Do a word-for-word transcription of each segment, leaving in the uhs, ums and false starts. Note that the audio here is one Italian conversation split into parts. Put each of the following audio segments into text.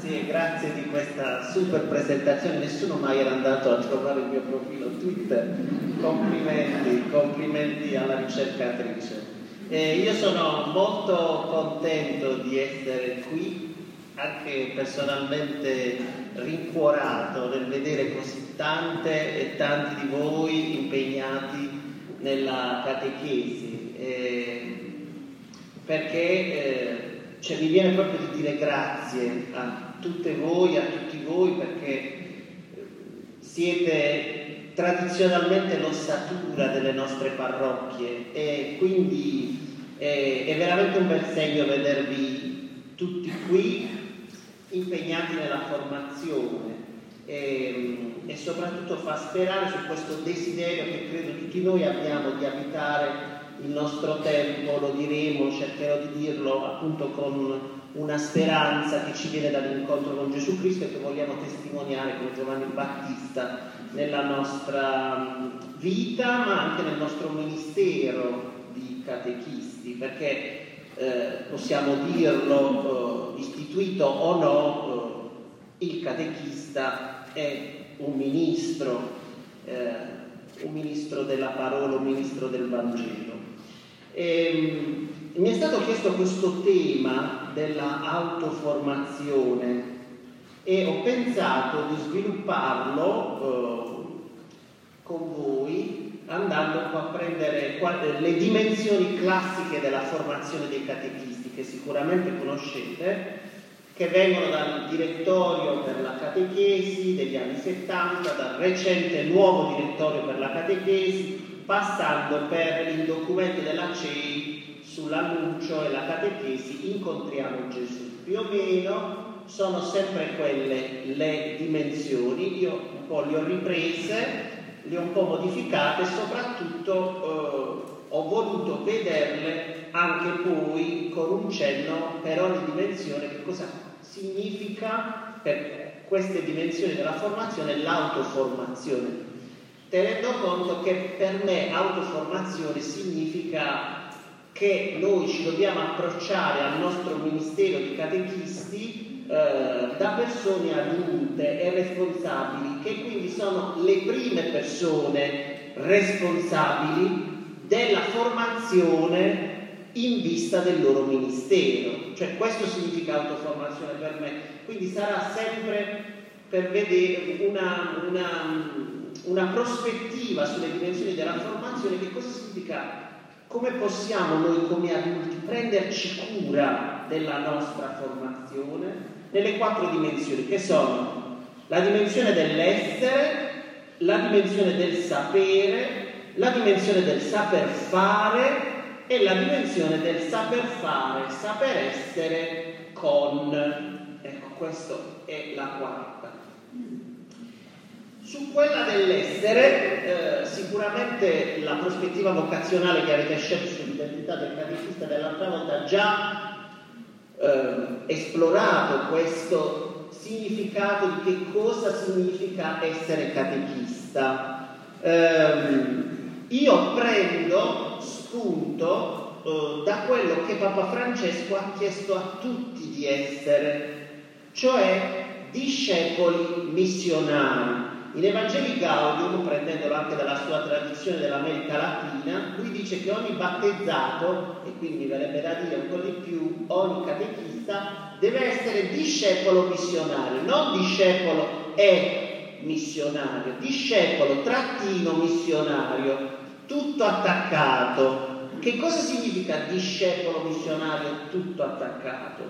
Grazie, grazie di questa super presentazione. Nessuno mai era andato a trovare il mio profilo Twitter. Complimenti, complimenti alla ricercatrice. Eh, io sono molto contento di essere qui, anche personalmente rincuorato nel vedere così tante e tanti di voi impegnati nella catechesi, eh, perché eh, cioè, mi viene proprio di dire grazie a tutte voi, a tutti voi, perché siete tradizionalmente l'ossatura delle nostre parrocchie e quindi è, è veramente un bel segno vedervi tutti qui impegnati nella formazione e, e soprattutto fa sperare su questo desiderio che credo tutti noi abbiamo di abitare il nostro tempo. Lo diremo, cercherò di dirlo appunto con una speranza che ci viene dall'incontro con Gesù Cristo e che vogliamo testimoniare come Giovanni Battista nella nostra vita, ma anche nel nostro ministero di catechisti, perché eh, possiamo dirlo, eh, istituito o no, eh, il catechista è un ministro, eh, un ministro della parola, un ministro del Vangelo. E, mi è stato chiesto questo tema della autoformazione e ho pensato di svilupparlo eh, con voi andando a prendere le dimensioni classiche della formazione dei catechisti, che sicuramente conoscete, che vengono dal direttorio per la catechesi degli anni settanta, dal recente nuovo direttorio per la catechesi, passando per il documento della C E I sull'annuncio e la catechesi Incontriamo Gesù. Più o meno sono sempre quelle le dimensioni. Io un po' le ho riprese, le ho un po' modificate e soprattutto eh, ho voluto vederle anche poi con un cenno per ogni dimensione che cosa significa per queste dimensioni della formazione l'autoformazione, tenendo conto che per me autoformazione significa che noi ci dobbiamo approcciare al nostro ministero di catechisti eh, da persone adulte e responsabili, che quindi sono le prime persone responsabili della formazione in vista del loro ministero. Cioè questo significa autoformazione per me, quindi sarà sempre per vedere una, una, una prospettiva sulle dimensioni della formazione. Che cosa significa? Come possiamo noi come adulti prenderci cura della nostra formazione nelle quattro dimensioni, che sono la dimensione dell'essere, la dimensione del sapere, la dimensione del saper fare e la dimensione del saper fare, saper essere con. Ecco, questa è la quarta. Su quella dell'essere, eh, sicuramente la prospettiva vocazionale che avete scelto sull'identità del catechista dell'altra volta ha già eh, esplorato questo significato di che cosa significa essere catechista. Eh, io prendo spunto eh, da quello che Papa Francesco ha chiesto a tutti di essere, cioè discepoli missionari. In Evangelii Gaudium, prendendolo anche dalla sua tradizione dell'America Latina, lui dice che ogni battezzato, e quindi verrebbe da dire un po' di più, ogni catechista deve essere discepolo missionario, non discepolo e missionario, discepolo trattino missionario, tutto attaccato. Che cosa significa discepolo missionario tutto attaccato?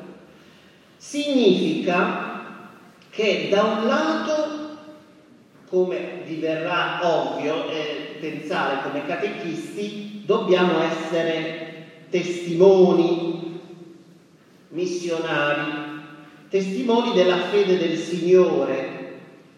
Significa che da un lato, come vi verrà ovvio eh, pensare come catechisti, dobbiamo essere testimoni missionari, testimoni della fede del Signore.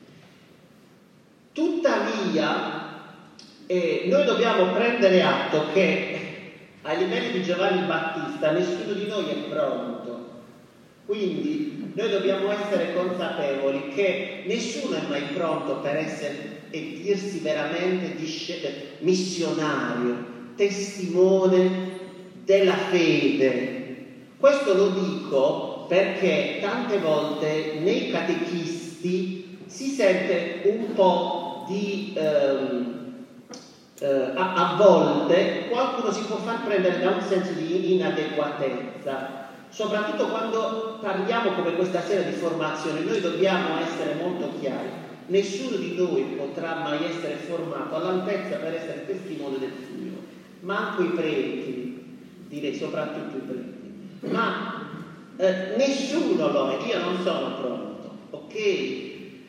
Tuttavia eh, noi dobbiamo prendere atto che ai livelli di Giovanni Battista nessuno di noi è pronto, quindi noi dobbiamo essere consapevoli che nessuno è mai pronto per essere e dirsi veramente missionario, testimone della fede. Questo lo dico perché tante volte nei catechisti si sente un po' di ehm, eh, a, a volte qualcuno si può far prendere da un senso di inadeguatezza, soprattutto quando parliamo come questa sera di formazione. Noi dobbiamo essere molto chiari: nessuno di noi potrà mai essere formato all'altezza per essere testimone del Figlio, manco i preti, direi soprattutto i preti, ma eh, nessuno lo è. Io non sono pronto, ok?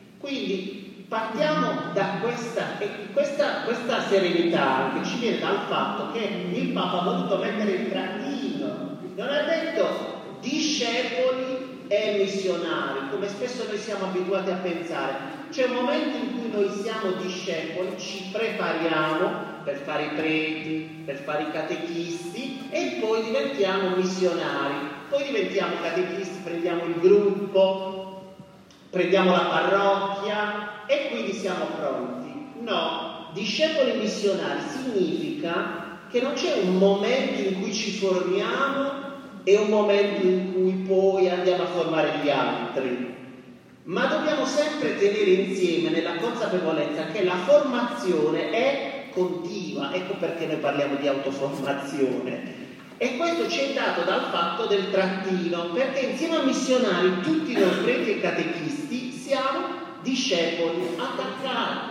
Quindi partiamo da questa, e questa, questa serenità che ci viene dal fatto che il Papa ha voluto mettere il trattino, non ha detto discepoli e missionari, come spesso noi siamo abituati a pensare. C'è un momento in cui noi siamo discepoli, ci prepariamo per fare i preti, per fare i catechisti, e poi diventiamo missionari, poi diventiamo catechisti, prendiamo il gruppo, prendiamo la parrocchia e quindi siamo pronti. No, discepoli missionari significa che non c'è un momento in cui ci formiamo e un momento in cui poi andiamo a formare gli altri, ma dobbiamo sempre tenere insieme nella consapevolezza che la formazione è continua. Ecco perché noi parliamo di autoformazione, e questo ci è dato dal fatto del trattino, perché insieme a missionari tutti noi preti e catechisti siamo discepoli attaccati.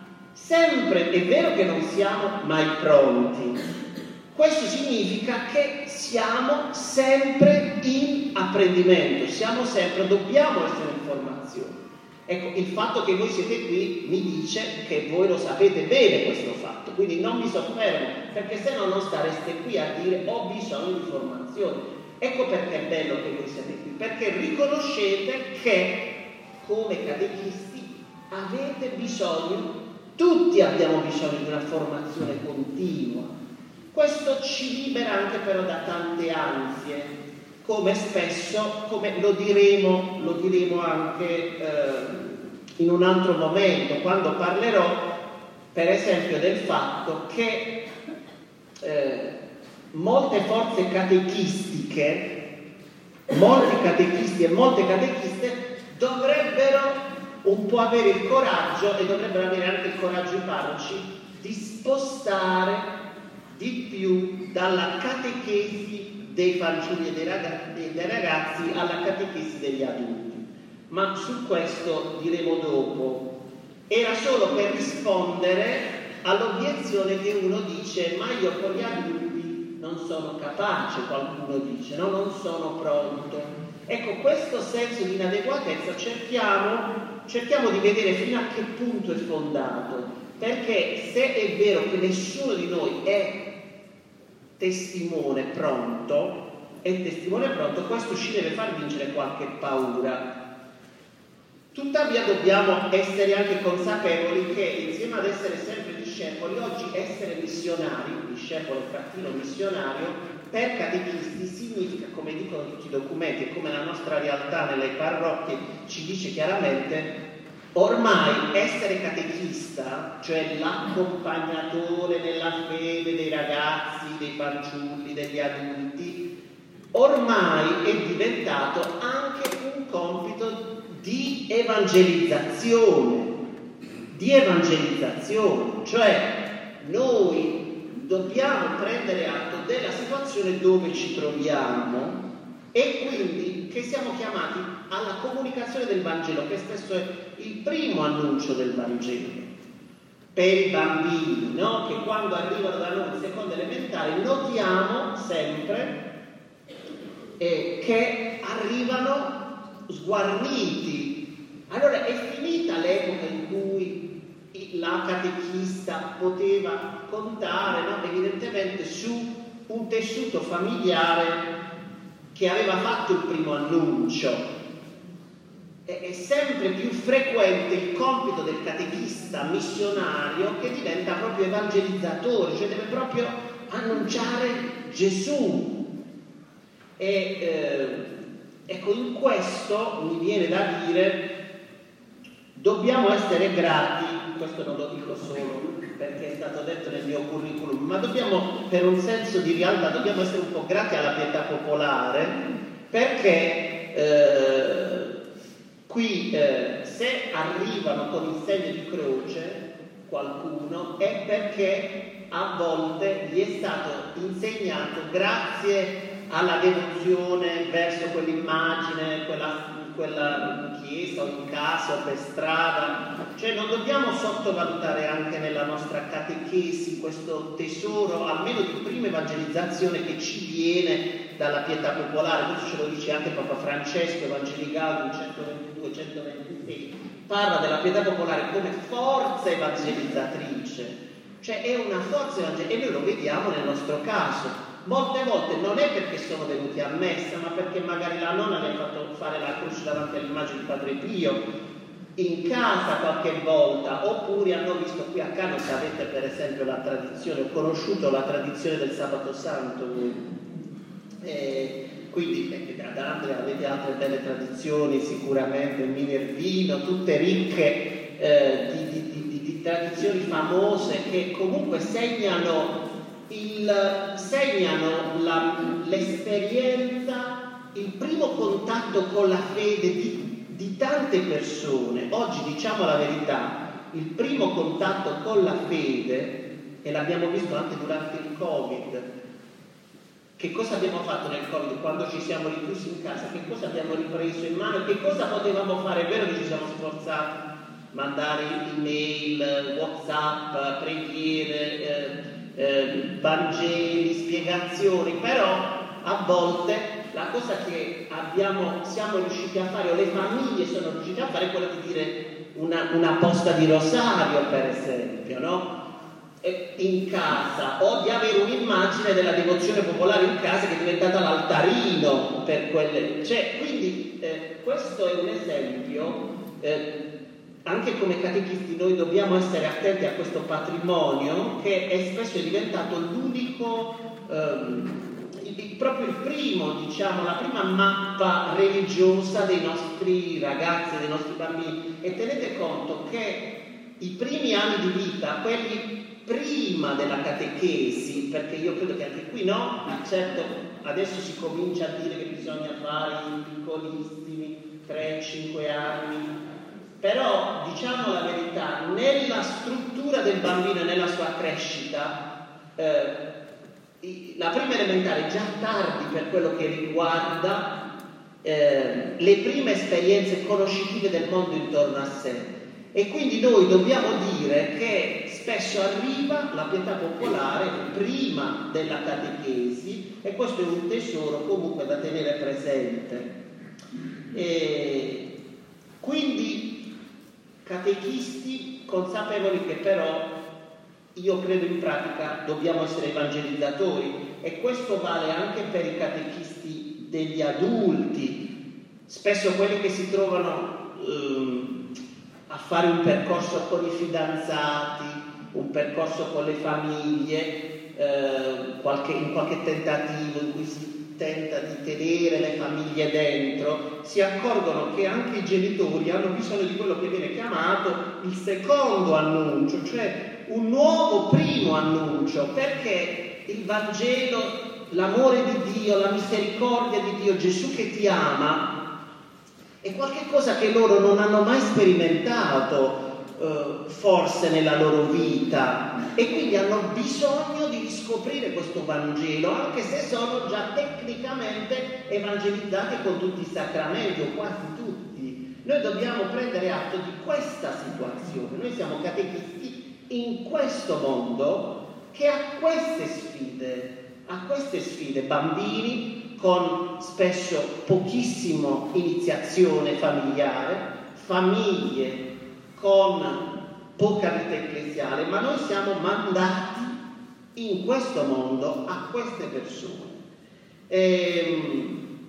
Sempre è vero che non siamo mai pronti. Questo significa che siamo sempre in apprendimento, siamo sempre, dobbiamo essere in formazione. Ecco, il fatto che voi siete qui mi dice che voi lo sapete bene questo fatto, quindi non mi soffermo, perché se no non stareste qui a dire ho bisogno di formazione. Ecco perché è bello che voi siete qui, perché riconoscete che come catechisti avete bisogno, tutti abbiamo bisogno di una formazione continua. Questo ci libera anche però da tante ansie, come spesso, come lo diremo, lo diremo anche eh, in un altro momento, quando parlerò per esempio del fatto che eh, molte forze catechistiche, molti catechisti e molte catechiste dovrebbero un po' avere il coraggio, e dovrebbero avere anche il coraggio i parroci, di spostare di più dalla catechesi dei fanciulli e dei ragazzi, dei ragazzi alla catechesi degli adulti. Ma su questo diremo dopo. Era solo per rispondere all'obiezione che uno dice: ma io con gli adulti non sono capace, qualcuno dice, no, non sono pronto. Ecco, questo senso di inadeguatezza cerchiamo, cerchiamo di vedere fino a che punto è fondato, perché se è vero che nessuno di noi è testimone pronto, è testimone pronto, questo ci deve far vincere qualche paura. Tuttavia dobbiamo essere anche consapevoli che insieme ad essere sempre discepoli, oggi essere missionari, discepolo trattino missionario, per catechisti significa, come dicono tutti i documenti e come la nostra realtà nelle parrocchie ci dice chiaramente, ormai essere catechista, cioè l'accompagnatore nella fede dei ragazzi, dei fanciulli, degli adulti, ormai è diventato anche un compito di evangelizzazione, di evangelizzazione, cioè noi dobbiamo prendere atto della situazione dove ci troviamo e quindi che siamo chiamati alla comunicazione del Vangelo, che spesso è il primo annuncio del Vangelo per i bambini, no? Che quando arrivano da noi in seconda elementare notiamo sempre eh, che arrivano sguarniti. Allora è finita l'epoca in cui la catechista poteva contare, no? Evidentemente su un tessuto familiare che aveva fatto il primo annuncio. È sempre più frequente il compito del catechista missionario, che diventa proprio evangelizzatore, cioè deve proprio annunciare Gesù. E eh, ecco, in questo mi viene da dire, dobbiamo essere grati, questo non lo dico solo perché è stato detto nel mio curriculum, ma dobbiamo, per un senso di realtà, dobbiamo essere un po' grati alla pietà popolare, perché eh, qui eh, se arrivano con il segno di croce qualcuno è perché a volte gli è stato insegnato, grazie alla devozione verso quell'immagine, quella, quella chiesa o in casa o per strada. Cioè non dobbiamo sottovalutare anche nella nostra catechesi questo tesoro, almeno di prima evangelizzazione, che ci viene dalla pietà popolare. Questo ce lo dice anche Papa Francesco, Evangelii Gaudium centoventidue centoventisei, parla della pietà popolare come forza evangelizzatrice, cioè è una forza evangelizzatrice, e noi lo vediamo nel nostro caso. Molte volte non è perché sono venuti a messa, ma perché magari la nonna le ha fatto fare la croce davanti all'immagine di Padre Pio, in casa qualche volta, oppure hanno visto qui a Cano, se avete per esempio la tradizione, ho conosciuto la tradizione del Sabato Santo, e quindi eh, da Andrea avete altre belle tradizioni sicuramente, il Minervino, tutte ricche eh, di, di, di, di, di tradizioni famose che comunque segnano Il, segnano la, l'esperienza, il primo contatto con la fede di, di tante persone. Oggi, diciamo la verità, il primo contatto con la fede, e l'abbiamo visto anche durante il Covid, che cosa abbiamo fatto nel Covid quando ci siamo richiusi in casa, che cosa abbiamo ripreso in mano, che cosa potevamo fare. È vero che ci siamo sforzati, mandare email, WhatsApp, preghiere, eh, Eh, Vangeli, spiegazioni, però a volte la cosa che abbiamo, siamo riusciti a fare, o le famiglie sono riuscite a fare, è quella di dire una, una posta di rosario, per esempio, no? E in casa, o di avere un'immagine della devozione popolare in casa che è diventata l'altarino per quelle, cioè, quindi eh, questo è un esempio. eh, Anche come catechisti noi dobbiamo essere attenti a questo patrimonio che è spesso è diventato l'unico, ehm, il, proprio il primo, diciamo, la prima mappa religiosa dei nostri ragazzi, dei nostri bambini. E tenete conto che i primi anni di vita, quelli prima della catechesi, perché io credo che anche qui no, certo adesso si comincia a dire che bisogna fare i piccolissimi, tre cinque anni, però diciamo la verità, nella struttura del bambino e nella sua crescita, eh, la prima elementare è già tardi per quello che riguarda eh, le prime esperienze conoscitive del mondo intorno a sé, e quindi noi dobbiamo dire che spesso arriva la pietà popolare prima della catechesi, e questo è un tesoro comunque da tenere presente. E quindi catechisti consapevoli che però, io credo in pratica, dobbiamo essere evangelizzatori, e questo vale anche per i catechisti degli adulti, spesso quelli che si trovano ehm, a fare un percorso con i fidanzati, un percorso con le famiglie, eh, qualche, in qualche tentativo in cui si tenta di tenere le famiglie dentro, si accorgono che anche i genitori hanno bisogno di quello che viene chiamato il secondo annuncio, cioè un nuovo primo annuncio, perché il Vangelo, l'amore di Dio, la misericordia di Dio, Gesù che ti ama, è qualcosa che loro non hanno mai sperimentato forse nella loro vita, e quindi hanno bisogno di riscoprire questo Vangelo, anche se sono già tecnicamente evangelizzati con tutti i sacramenti, o quasi tutti. Noi dobbiamo prendere atto di questa situazione. Noi siamo catechisti in questo mondo che ha queste sfide, ha queste sfide, bambini con spesso pochissimo iniziazione familiare, famiglie con poca vita ecclesiale, ma noi siamo mandati in questo mondo a queste persone. Ehm,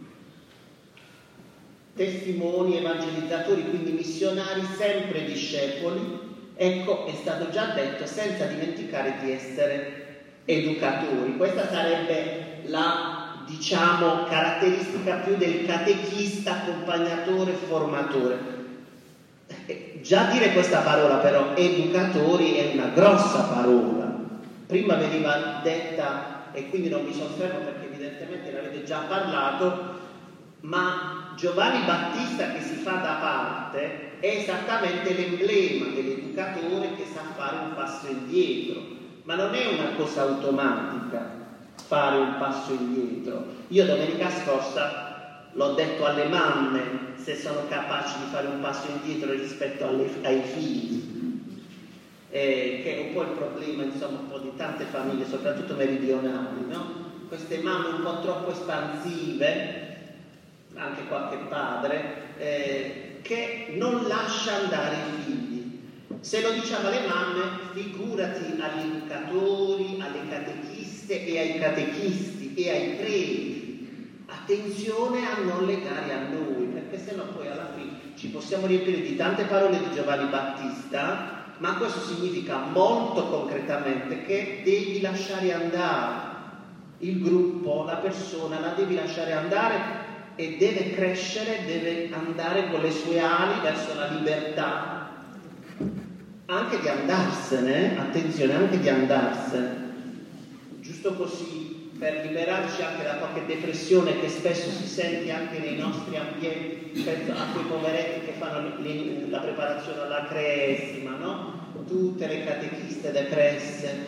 testimoni, evangelizzatori, quindi missionari, sempre discepoli, ecco, è stato già detto, senza dimenticare di essere educatori. Questa sarebbe la, diciamo, caratteristica più del catechista, accompagnatore, formatore. Già dire questa parola però, educatori, è una grossa parola. Prima veniva detta, e quindi non mi soffermo perché evidentemente l'avete già parlato, ma Giovanni Battista che si fa da parte è esattamente l'emblema dell'educatore che sa fare un passo indietro, ma non è una cosa automatica fare un passo indietro. Io domenica scorsa l'ho detto alle mamme se sono capaci di fare un passo indietro rispetto alle, ai figli, eh, che è un po' il problema, insomma, un po' di tante famiglie, soprattutto meridionali, no? Queste mamme un po' troppo espansive, anche qualche padre, eh, che non lascia andare i figli. Se lo diciamo alle mamme, figurati agli educatori, alle catechiste e ai catechisti e ai preti. Attenzione a non legare a noi, perché sennò poi alla fine ci possiamo riempire di tante parole di Giovanni Battista, ma questo significa molto concretamente che devi lasciare andare il gruppo, la persona, la devi lasciare andare e deve crescere, deve andare con le sue ali verso la libertà, anche di andarsene, attenzione, anche di andarsene, giusto così, per liberarci anche da qualche depressione che spesso si sente anche nei nostri ambienti. Penso a quei poveretti che fanno la preparazione alla cresima, no? Tutte le catechiste depresse,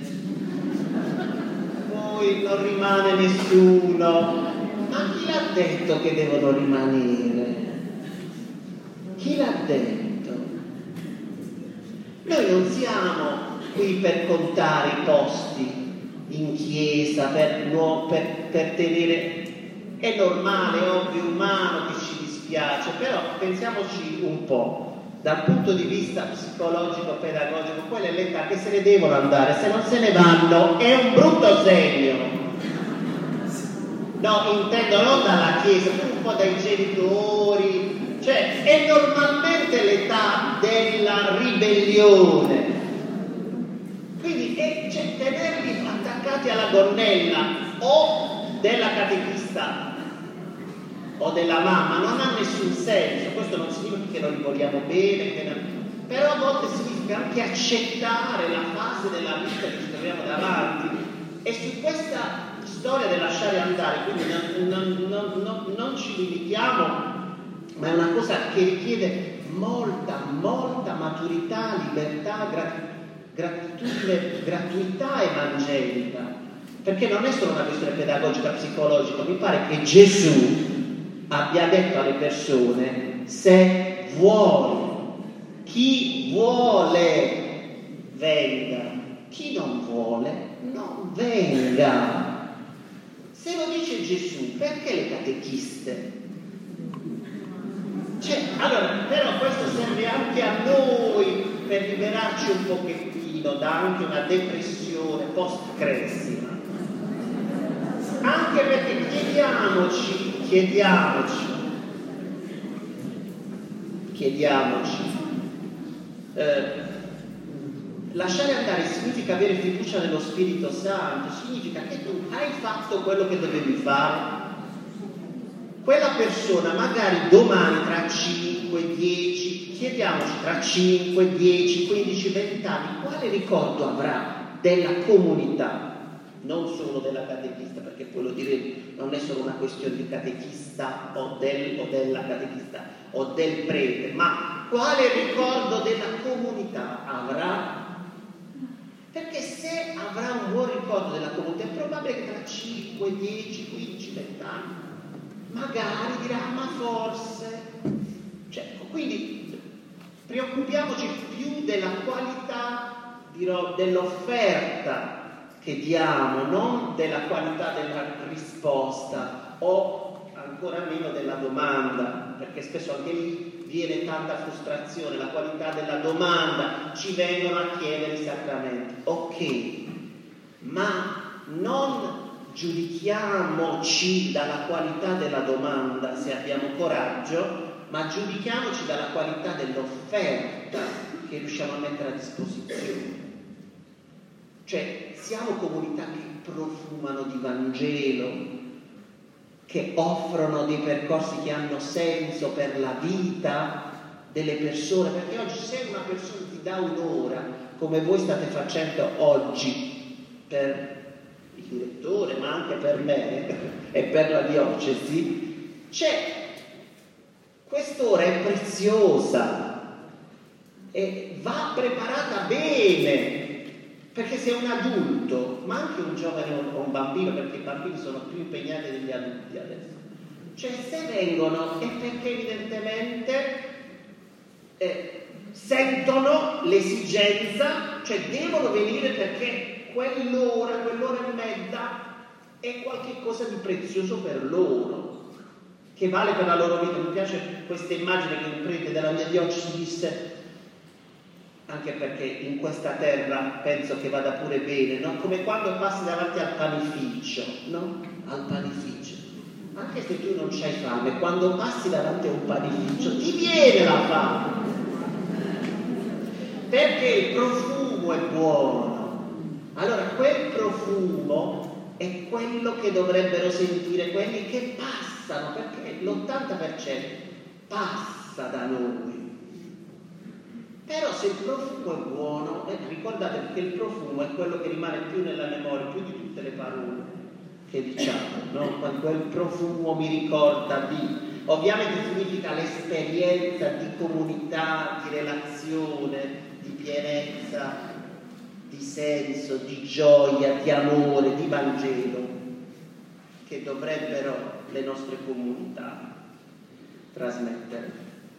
poi non rimane nessuno. Ma chi l'ha detto che devono rimanere? Chi l'ha detto? Noi non siamo qui per contare i posti in chiesa, per, no, per, per tenere, è normale, è ovvio, umano che ci dispiace, però pensiamoci un po', dal punto di vista psicologico, pedagogico, quella è l'età che se ne devono andare, se non se ne vanno è un brutto segno. No, intendo non dalla chiesa, un po' dai genitori, cioè è normalmente l'età della ribellione. Quindi è, cioè, tenerli attaccati alla gonnella o della catechista o della mamma non ha nessun senso. Questo non significa che non li vogliamo bene, che non... però a volte significa anche accettare la fase della vita che ci troviamo davanti. E su questa storia del lasciare andare, quindi non, non, non, non, non ci limitiamo, ma è una cosa che richiede molta, molta maturità, libertà, gratitudine, Gratitudine, gratuità evangelica, perché non è solo una questione pedagogica, psicologica. Mi pare che Gesù abbia detto alle persone: se vuoi, chi vuole venga, chi non vuole non venga. Se lo dice Gesù, perché le catechiste? Cioè, allora, però questo serve anche a noi per liberarci un pochettino da anche una depressione post-cresima. Anche perché chiediamoci, chiediamoci, chiediamoci, eh, lasciare andare significa avere fiducia nello Spirito Santo, significa che tu hai fatto quello che dovevi fare. Quella persona magari domani, tra cinque, dieci, chiediamoci tra cinque, dieci, quindici, venti anni, quale ricordo avrà della comunità, non solo della catechista, perché poi lo diremo, non è solo una questione di catechista o, del, o della catechista o del prete, ma quale ricordo della comunità avrà? Perché se avrà un buon ricordo della comunità, è probabile che tra cinque, dieci, quindici, venti anni magari dirà: ma forse, cioè, quindi preoccupiamoci più della qualità, dirò, dell'offerta che diamo, non della qualità della risposta, o ancora meno della domanda, perché spesso anche lì viene tanta frustrazione. La qualità della domanda, ci vengono a chiedere i sacramenti, ok, ma non giudichiamoci dalla qualità della domanda se abbiamo coraggio, ma giudichiamoci dalla qualità dell'offerta che riusciamo a mettere a disposizione. Cioè, siamo comunità che profumano di Vangelo, che offrono dei percorsi che hanno senso per la vita delle persone, perché oggi se una persona ti dà un'ora, come voi state facendo oggi per il direttore, ma anche per me e per la diocesi, c'è quest'ora è preziosa e va preparata bene, perché se un adulto, ma anche un giovane o un bambino, perché i bambini sono più impegnati degli adulti adesso, cioè se vengono è perché evidentemente eh, sentono l'esigenza, cioè devono venire perché quell'ora, quell'ora e mezza è qualche cosa di prezioso per loro, che vale per la loro vita. Mi piace questa immagine che un prete della mia diocesi disse, anche perché in questa terra penso che vada pure bene, no? Come quando passi davanti al panificio, no? Al panificio. Anche se tu non c'hai fame, quando passi davanti a un panificio ti viene la fame. Perché il profumo è buono. Allora quel profumo è quello che dovrebbero sentire quelli che passano, perché l'ottanta per cento passa da noi. Però se il profumo è buono, eh, ricordate che il profumo è quello che rimane più nella memoria, più di tutte le parole che diciamo, no? Quel profumo mi ricorda di... Ovviamente significa l'esperienza di comunità, di relazione, di pienezza, di senso, di gioia, di amore, di Vangelo, che dovrebbero le nostre comunità trasmettere.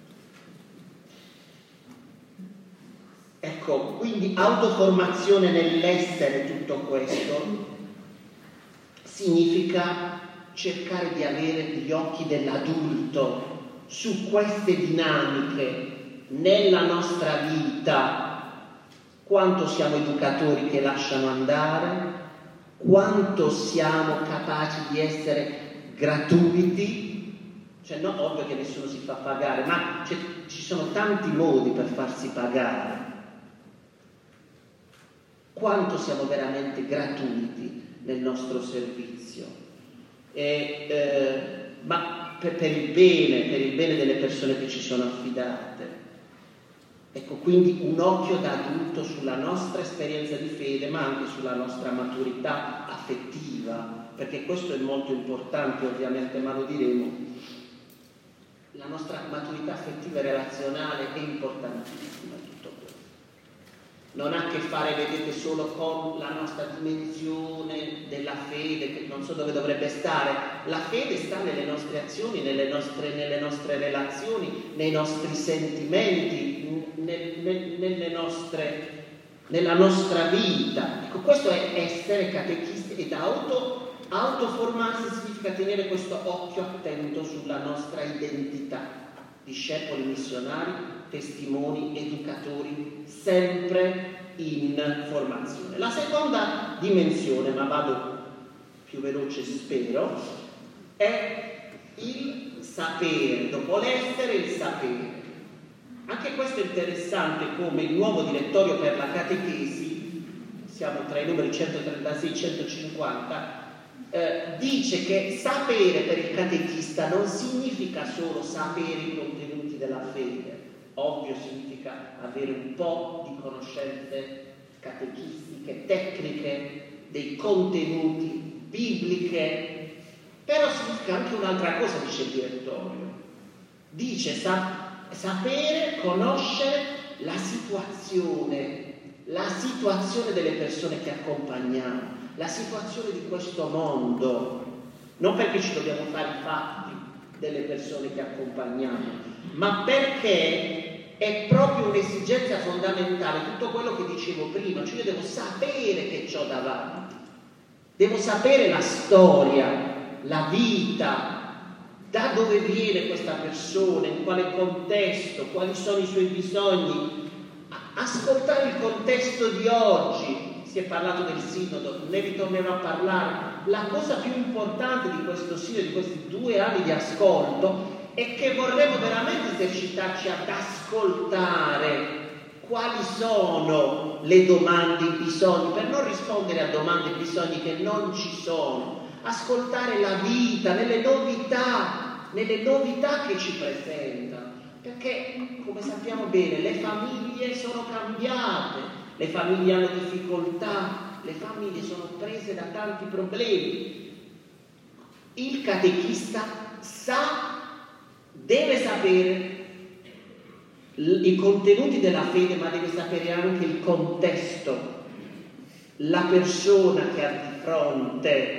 Ecco, quindi autoformazione nell'essere tutto questo significa cercare di avere gli occhi dell'adulto su queste dinamiche nella nostra vita. Quanto siamo educatori che lasciano andare, quanto siamo capaci di essere gratuiti, cioè no, ovvio che nessuno si fa pagare, ma ci sono tanti modi per farsi pagare. Quanto siamo veramente gratuiti nel nostro servizio, e, eh, ma per, per il bene, per il bene delle persone che ci sono affidate. Ecco, quindi un occhio da adulto sulla nostra esperienza di fede, ma anche sulla nostra maturità affettiva, perché questo è molto importante, ovviamente, ma lo diremo. La nostra maturità affettiva e relazionale è importantissima. Non ha a che fare, vedete, solo con la nostra dimensione della fede, che non so dove dovrebbe stare. La fede sta nelle nostre azioni, nelle nostre, nelle nostre relazioni, nei nostri sentimenti, nel, nel, nelle nostre, nella nostra vita. Ecco, questo è essere catechisti, ed auto, autoformarsi significa tenere questo occhio attento sulla nostra identità. Discepoli missionari, testimoni, educatori, sempre in formazione. La seconda dimensione, ma vado più veloce spero, è il sapere, dopo l'essere il sapere. Anche questo è interessante, come il nuovo direttorio per la catechesi, siamo tra i numeri centotrentasei e centocinquanta, Eh, dice che sapere per il catechista non significa solo sapere i contenuti della fede, ovvio significa avere un po' di conoscenze catechistiche, tecniche, dei contenuti, bibliche, però significa anche un'altra cosa, dice il direttorio. Dice sa- sapere, conoscere la situazione, la situazione delle persone che accompagniamo, la situazione di questo mondo, non perché ci dobbiamo fare i fatti delle persone che accompagniamo, ma perché è proprio un'esigenza fondamentale, tutto quello che dicevo prima, cioè io devo sapere che c'ho davanti, devo sapere la storia, la vita, da dove viene questa persona, in quale contesto, quali sono i suoi bisogni, ascoltare il contesto di oggi. Si è parlato del sinodo, ne ritornerò a parlare. La cosa più importante di questo sinodo, di questi due anni di ascolto, è che vorremmo veramente esercitarci ad ascoltare quali sono le domande, i bisogni, per non rispondere a domande e bisogni che non ci sono. Ascoltare la vita nelle novità, nelle novità che ci presenta, perché come sappiamo bene le famiglie sono cambiate. Le famiglie hanno difficoltà, le famiglie sono prese da tanti problemi. Il catechista sa deve sapere i contenuti della fede, ma deve sapere anche il contesto, la persona che ha di fronte.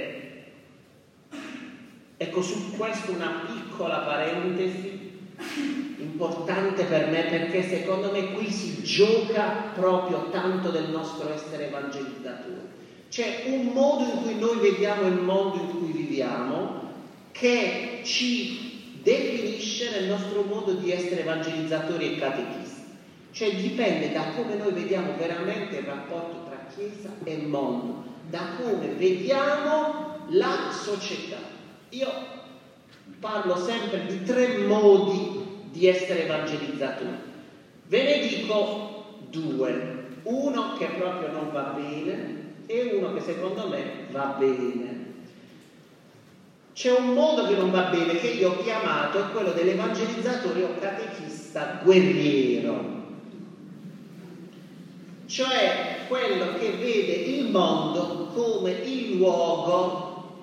Ecco, su questo una piccola parentesi importante per me, perché secondo me qui si gioca proprio tanto del nostro essere evangelizzatori. C'è un modo in cui noi vediamo il mondo in cui viviamo che ci definisce nel nostro modo di essere evangelizzatori e catechisti. Cioè dipende da come noi vediamo veramente il rapporto tra Chiesa e mondo, da come vediamo la società. Io parlo sempre di tre modi di essere evangelizzatori. Ve ne dico due. Uno che proprio non va bene e uno che secondo me va bene. C'è un modo che non va bene, che io ho chiamato, è quello dell'evangelizzatore o catechista guerriero. Cioè quello che vede il mondo come il luogo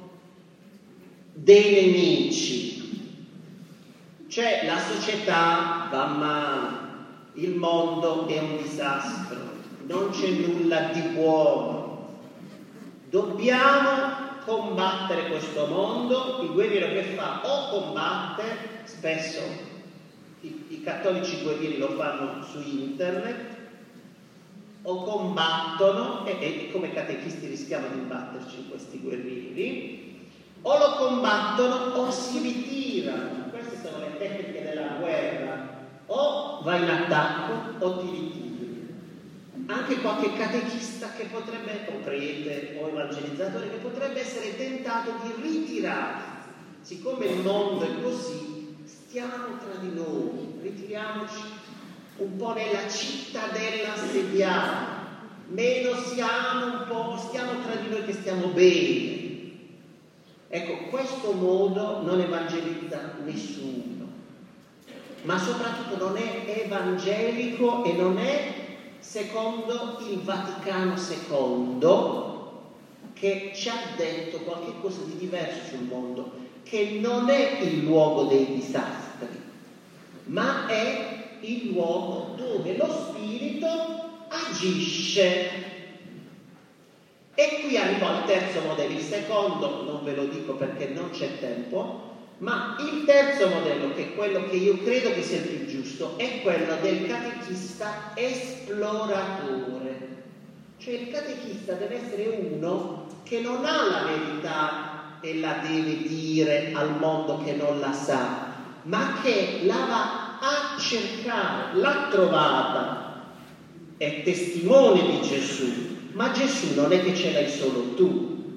dei nemici. Cioè la società va male, il mondo è un disastro, non c'è nulla di buono. Dobbiamo combattere questo mondo. Il guerriero che fa? O combatte, spesso i, i cattolici guerrieri lo fanno su internet, o combattono, e, e come catechisti rischiamo di imbatterci in questi guerrieri, o lo combattono o si ritirano. Queste sono le tecniche della guerra: o vai in attacco o ti ritiri. Anche qualche catechista che potrebbe, o prete o evangelizzatore, che potrebbe essere tentato di ritirarsi. Siccome il mondo è così, stiamo tra di noi, ritiriamoci un po' nella cittadella assediata, meno siamo un po', stiamo tra di noi che stiamo bene. Ecco, questo modo non evangelizza nessuno, ma soprattutto non è evangelico e non è secondo il Vaticano secondo, che ci ha detto qualche cosa di diverso sul mondo, che non è il luogo dei disastri, ma è il luogo dove lo Spirito agisce. E qui arrivo al terzo modello. Il secondo non ve lo dico perché non c'è tempo, ma il terzo modello, che è quello che io credo che sia il più giusto, è quello del catechista esploratore. Cioè il catechista deve essere uno che non ha la verità e la deve dire al mondo che non la sa, ma che la va a cercare, l'ha trovata, è testimone di Gesù. Ma Gesù non è che ce l'hai solo tu.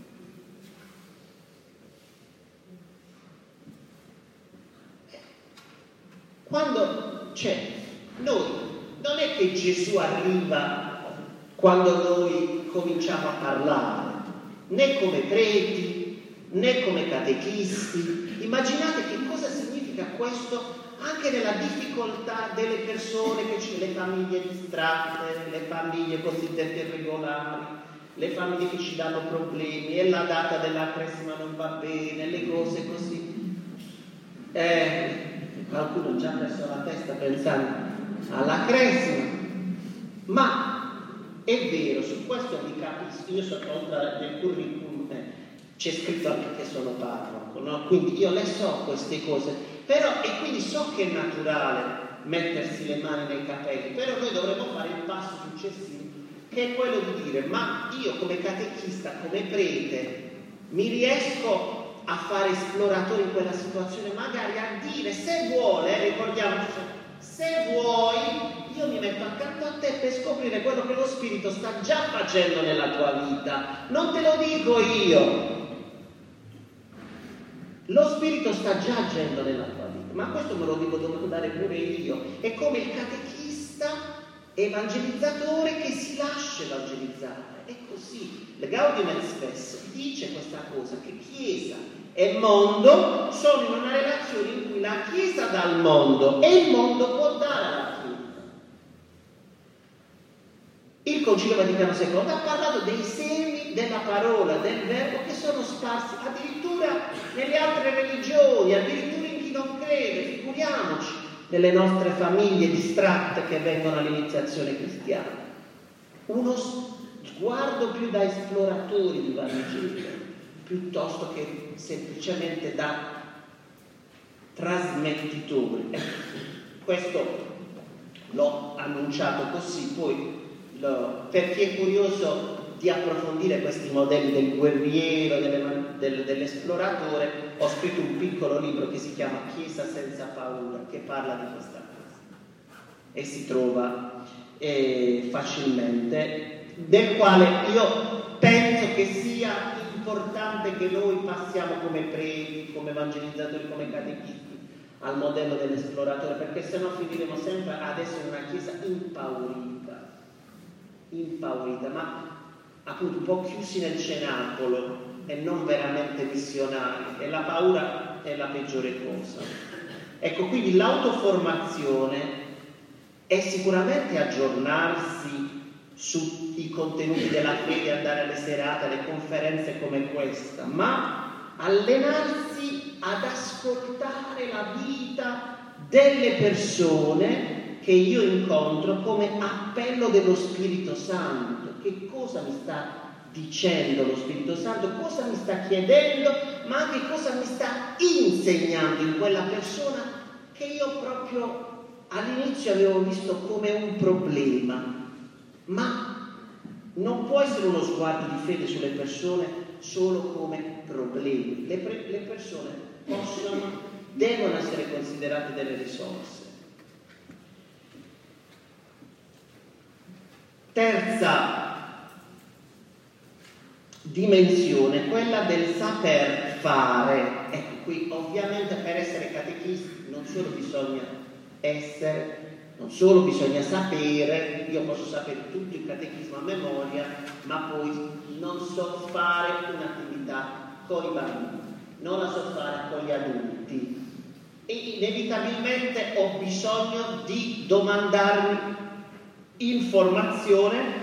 Quando c'è, noi, non è che Gesù arriva quando noi cominciamo a parlare, né come preti, né come catechisti. Immaginate che cosa significa questo anche nella difficoltà delle persone, che c'è, le famiglie distratte, le famiglie cosiddette irregolari, le famiglie che ci danno problemi, e la data della cresima non va bene, le cose così. Eh, qualcuno già ha preso la testa pensando alla cresima, ma è vero, su questo vi capisco. Io sono oltre nel curriculum, eh, c'è scritto anche che sono parroco, no? Quindi io le so queste cose. Però, e quindi so che è naturale mettersi le mani nei capelli, però noi dovremmo fare il passo successivo, che è quello di dire: ma io come catechista, come prete, mi riesco a fare esploratore in quella situazione, magari a dire, se vuole, ricordiamoci, se vuoi, io mi metto accanto a te per scoprire quello che lo Spirito sta già facendo nella tua vita, non te lo dico io. Lo Spirito sta già agendo nella tua vita, ma questo me lo devo domandare pure io. È come il catechista evangelizzatore che si lascia evangelizzare. È così. Le Gaudium et Spes dice questa cosa, che Chiesa e mondo sono in una relazione in cui la Chiesa dà al mondo e il mondo può dare alla Chiesa. Il Concilio Vaticano secondo ha parlato dei semi della parola, del verbo, che sono sparsi addirittura nelle altre religioni, addirittura in chi non crede. fede, figuriamoci nelle nostre famiglie distratte che vengono all'iniziazione cristiana. Uno sguardo più da esploratori di Vangelo, piuttosto che semplicemente da trasmettitori. Questo l'ho annunciato così, poi lo, per chi è curioso di approfondire questi modelli del guerriero, delle, del, dell'esploratore, ho scritto un piccolo libro che si chiama Chiesa senza paura, che parla di questa cosa e si trova eh, facilmente, del quale io penso che sia importante che noi passiamo come preti, come evangelizzatori, come catechisti al modello dell'esploratore, perché sennò finiremo sempre ad essere una chiesa impaurita, impaurita, ma appunto un po' chiusi nel cenacolo e non veramente missionari, e la paura è la peggiore cosa. Ecco, quindi l'autoformazione è sicuramente aggiornarsi sui contenuti della fede, andare alle serate, alle conferenze come questa, ma allenarsi ad ascoltare la vita delle persone che io incontro come appello dello Spirito Santo. Che cosa mi sta dicendo lo Spirito Santo, cosa mi sta chiedendo, ma anche cosa mi sta insegnando in quella persona che io proprio all'inizio avevo visto come un problema. Ma non può essere uno sguardo di fede sulle persone solo come problemi. Le, pre- le persone possono, devono essere considerate delle risorse. Terza dimensione, quella del saper fare. Ecco, qui ovviamente per essere catechisti non solo bisogna essere, non solo bisogna sapere, io posso sapere tutto il catechismo a memoria, ma poi non so fare un'attività con i bambini, non la so fare con gli adulti e inevitabilmente ho bisogno di domandarmi informazione.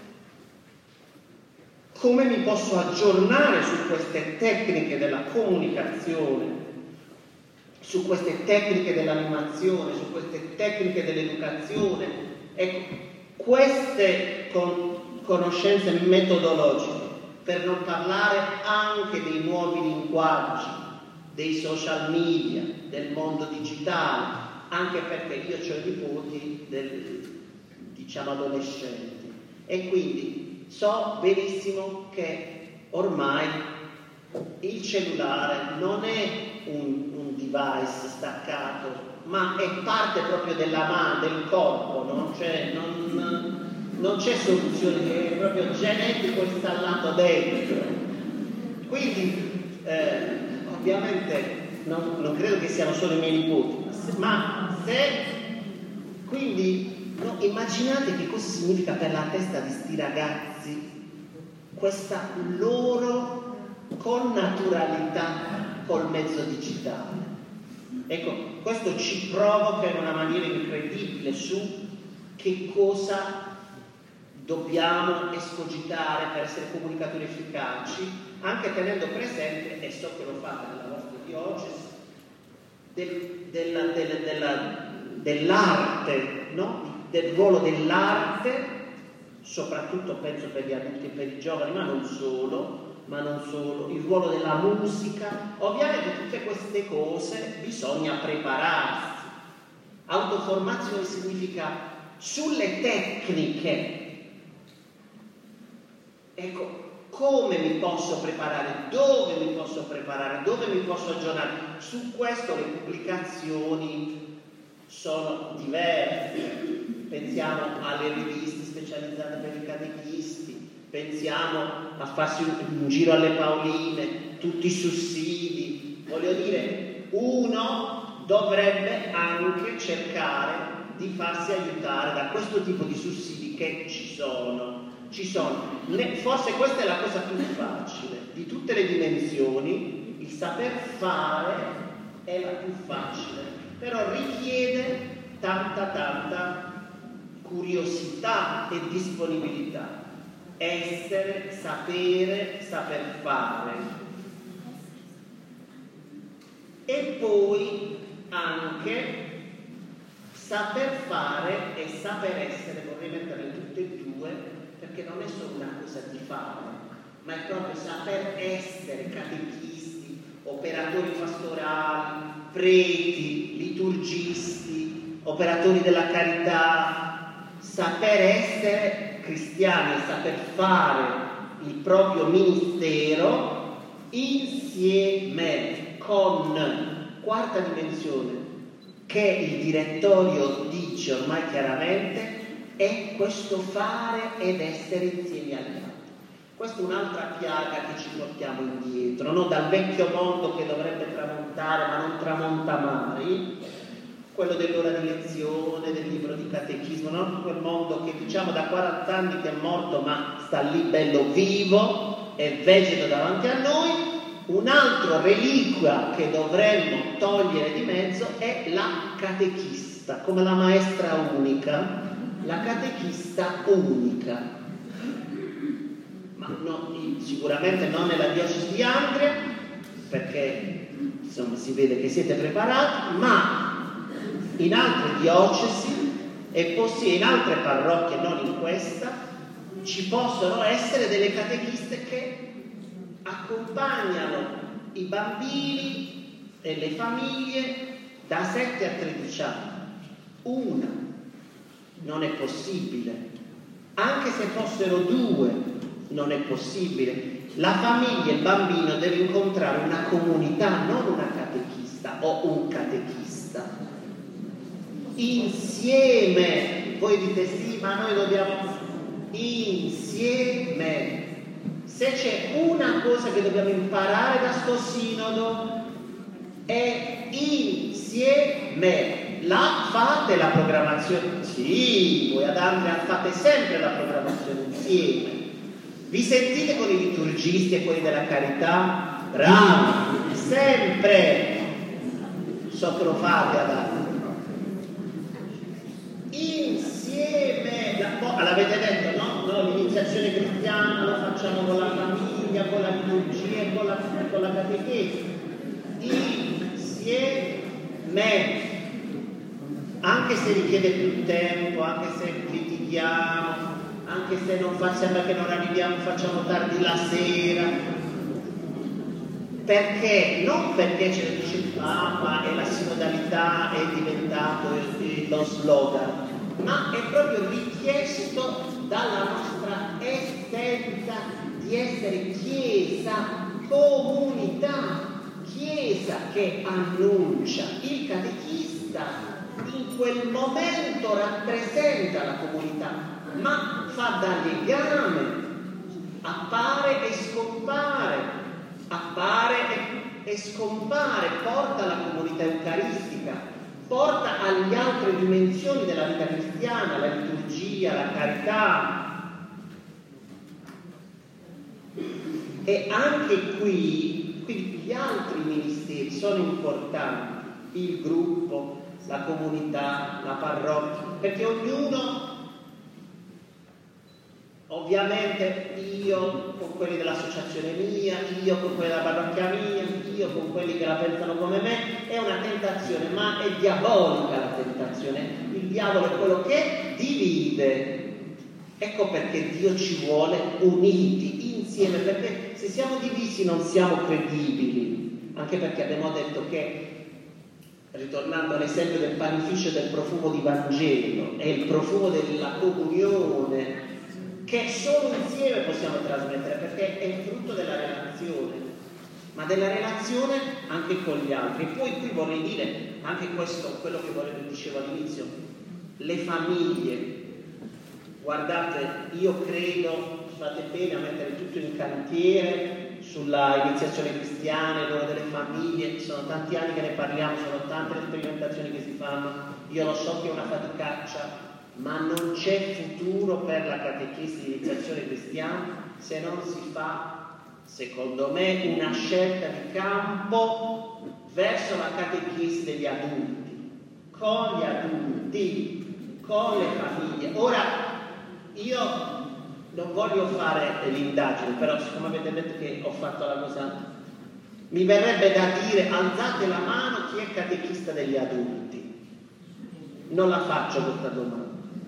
Come mi posso aggiornare su queste tecniche della comunicazione, su queste tecniche dell'animazione, su queste tecniche dell'educazione? Ecco, queste con- conoscenze metodologiche, per non parlare anche dei nuovi linguaggi, dei social media, del mondo digitale, anche perché io ho i nipoti del, diciamo adolescenti, e quindi so benissimo che ormai il cellulare non è un, un device staccato, ma è parte proprio della mano, del corpo, no? Cioè non, non c'è soluzione, è proprio genetico installato dentro. Quindi eh, ovviamente non, non credo che siano solo i miei nipoti, ma se quindi no, immaginate che cosa significa per la testa di sti ragazzi questa loro connaturalità col mezzo digitale. Ecco, questo ci provoca in una maniera incredibile su che cosa dobbiamo escogitare per essere comunicatori efficaci, anche tenendo presente, e so che lo fate nella vostra diocesi, del, della, della, della, dell'arte, no? Del ruolo dell'arte, soprattutto penso per gli adulti e per i giovani, ma non solo, ma non solo, il ruolo della musica. Ovviamente tutte queste cose bisogna prepararsi. Autoformazione significa sulle tecniche. Ecco, come mi posso preparare, dove mi posso preparare, dove mi posso aggiornare. Su questo le pubblicazioni sono diverse. Pensiamo alle riviste specializzate per i catechisti, pensiamo a farsi un, un giro alle Pauline, tutti i sussidi. Voglio dire, uno dovrebbe anche cercare di farsi aiutare da questo tipo di sussidi che ci sono. Ci sono. Forse questa è la cosa più facile. Di tutte le dimensioni, il saper fare è la più facile, però richiede tanta, tanta curiosità e disponibilità. Essere, sapere, saper fare. E poi anche saper fare e saper essere, vorrei metterle tutte e due, perché non è solo una cosa di fare, ma è proprio saper essere catechisti, operatori pastorali, preti, liturgisti, operatori della carità, saper essere cristiani, saper fare il proprio ministero insieme con, quarta dimensione, che il direttorio dice ormai chiaramente, è questo fare ed essere insieme agli altri. Questa è un'altra piaga che ci portiamo indietro, no? Dal vecchio mondo che dovrebbe tramontare ma non tramonta mai, quello dell'ora di lezione, del libro di catechismo, no? Quel mondo che diciamo da quaranta anni che è morto ma sta lì bello vivo e vegeto davanti a noi. Un altro reliquia che dovremmo togliere di mezzo è la catechista, come la maestra unica, la catechista unica. Ma no, sicuramente non nella diocesi di Andria, perché insomma si vede che siete preparati, ma in altre diocesi e possi- in altre parrocchie, non in questa, ci possono essere delle catechiste che accompagnano i bambini e le famiglie da sette a tredici anni. Una non è possibile, anche se fossero due non è possibile. La famiglia e il bambino deve incontrare una comunità, non una catechista o un catechista. Insieme, voi dite sì, ma noi dobbiamo insieme. Se c'è una cosa che dobbiamo imparare da sto sinodo è insieme. La fate la programmazione? Sì, voi ad Andria fate sempre la programmazione insieme. Vi sentite con i liturgisti e quelli della carità? Bravi, sempre sottofate ad Andria. Insieme, la, l'avete detto, no? No, l'iniziazione cristiana lo facciamo con la famiglia, con la liturgia e con la, con la catechesi. Insieme. Anche se richiede più tempo, anche se litighiamo, anche se non fa, sembra che non arriviamo, facciamo tardi la sera. Perché? Non perché ce lo dice il Papa e la sinodalità è diventato il, lo slogan, ma è proprio richiesto dalla nostra essenza di essere Chiesa, comunità, Chiesa che annuncia. Il catechista in quel momento rappresenta la comunità, ma fa da legame, appare e scompare, appare e, e scompare, porta la comunità eucaristica, porta alle altre dimensioni della vita cristiana, la liturgia, la carità. E anche qui, quindi gli altri ministeri sono importanti, il gruppo, la comunità, la parrocchia, perché ognuno, ovviamente io con quelli dell'associazione mia, io con quelli della parrocchia mia, io con quelli che la pensano come me, è una tentazione, ma è diabolica la tentazione. Il diavolo è quello che divide. Ecco perché Dio ci vuole uniti, insieme, perché se siamo divisi non siamo credibili, anche perché abbiamo detto che, ritornando all'esempio del panificio del profumo di Vangelo, è il profumo della comunione che solo insieme possiamo trasmettere, perché è il frutto della relazione, ma della relazione anche con gli altri. E poi qui vorrei dire anche questo, quello che dicevo all'inizio, le famiglie. Guardate, io credo, fate bene a mettere tutto in cantiere sulla iniziazione cristiana, il ruolo delle famiglie. Sono tanti anni che ne parliamo, sono tante le sperimentazioni che si fanno, io lo so che è una faticaccia, ma non c'è futuro per la catechesi di iniziazione cristiana se non si fa, secondo me, una scelta di campo verso la catechesi degli adulti, con gli adulti, con le famiglie. Ora, io non voglio fare l'indagine, però siccome avete detto che ho fatto la cosa Mi verrebbe da dire: alzate la mano chi è catechista degli adulti. Non la faccio questa domanda,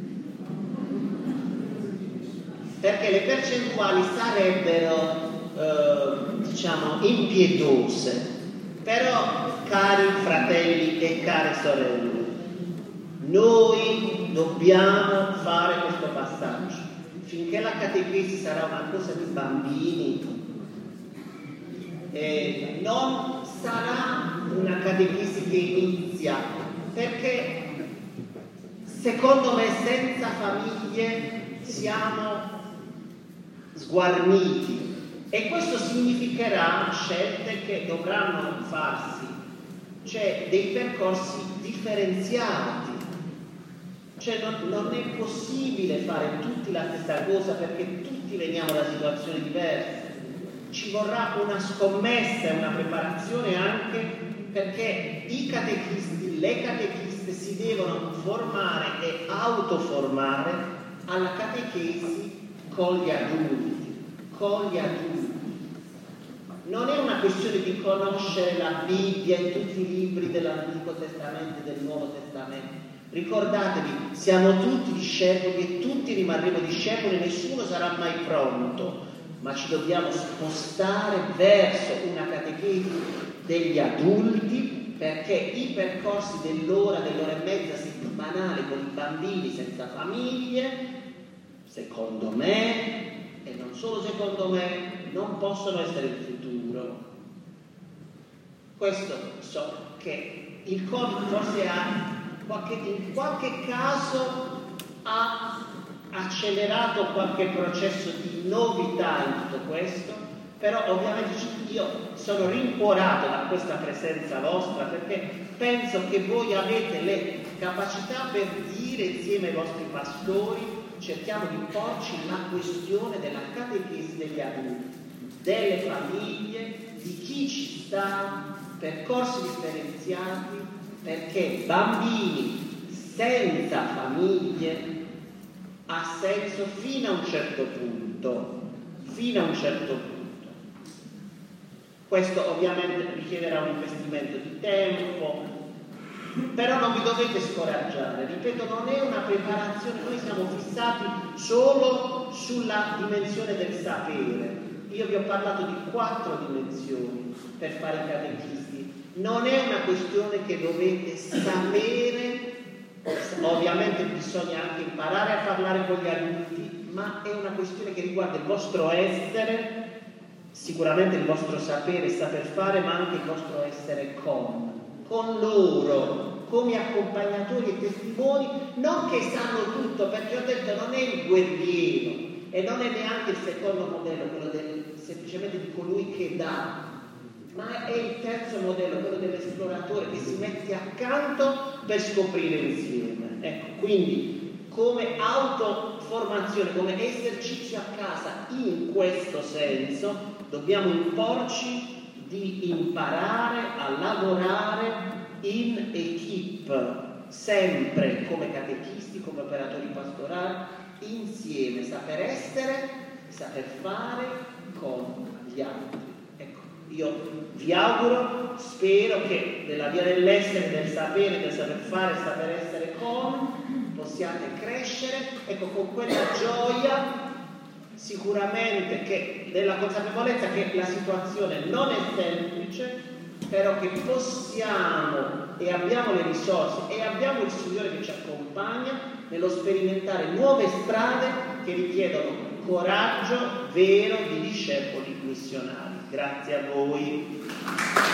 perché le percentuali sarebbero eh, diciamo impietose. Però, cari fratelli e care sorelle, noi dobbiamo fare questo passaggio. Finché la catechesi sarà una cosa di bambini, eh, non sarà una catechesi che inizia, perché secondo me senza famiglie siamo sguarniti, e questo significherà scelte che dovranno farsi, cioè dei percorsi differenziati. Cioè non, non è possibile fare tutti la stessa cosa, perché tutti veniamo da situazioni diverse. Ci vorrà una scommessa e una preparazione, anche perché i catechisti, le catechiste si devono formare e autoformare alla catechesi con gli adulti, con gli adulti. Non è una questione di conoscere la Bibbia e tutti i libri dell'Antico Testamento e del Nuovo Testamento. Ricordatevi, siamo tutti discepoli e tutti rimarremo discepoli, nessuno sarà mai pronto, ma ci dobbiamo spostare verso una catechesi degli adulti, perché i percorsi dell'ora, dell'ora e mezza settimanale con i bambini senza famiglie, secondo me, e non solo secondo me, non possono essere il futuro. Questo so che il Covid forse ha qualche, in qualche caso ha accelerato qualche processo di novità in tutto questo, però ovviamente io sono rincuorato da questa presenza vostra, perché penso che voi avete le capacità per dire insieme ai vostri pastori: cerchiamo di porci la questione della catechesi degli adulti, delle famiglie, di chi ci sta, percorsi differenziati, perché bambini senza famiglie ha senso fino a un certo punto, fino a un certo punto. Questo ovviamente richiederà un investimento di tempo, però non vi dovete scoraggiare, ripeto, non è una preparazione, noi siamo fissati solo sulla dimensione del sapere. Io vi ho parlato di quattro dimensioni per fare i catechisti. Non è una questione che dovete sapere, ovviamente bisogna anche imparare a parlare con gli adulti, ma è una questione che riguarda il vostro essere, sicuramente il vostro sapere e saper fare, ma anche il vostro essere con, con loro, come accompagnatori e testimoni, non che sanno tutto, perché ho detto non è il guerriero e non è neanche il secondo modello, quello del, semplicemente di colui che dà, ma è il terzo modello, quello dell'esploratore che si mette accanto per scoprire insieme. Ecco, quindi come autoformazione, come esercizio a casa, in questo senso dobbiamo imporci di imparare a lavorare in equipe, sempre come catechisti, come operatori pastorali, insieme, saper essere, saper fare con gli altri. Ecco, io vi auguro, spero che nella via dell'essere, del sapere, del saper fare, saper essere con, possiate crescere, ecco, con quella gioia sicuramente, che della consapevolezza che la situazione non è semplice, però che possiamo e abbiamo le risorse e abbiamo il Signore che ci accompagna nello sperimentare nuove strade che richiedono coraggio vero di discepoli missionari. Grazie a voi.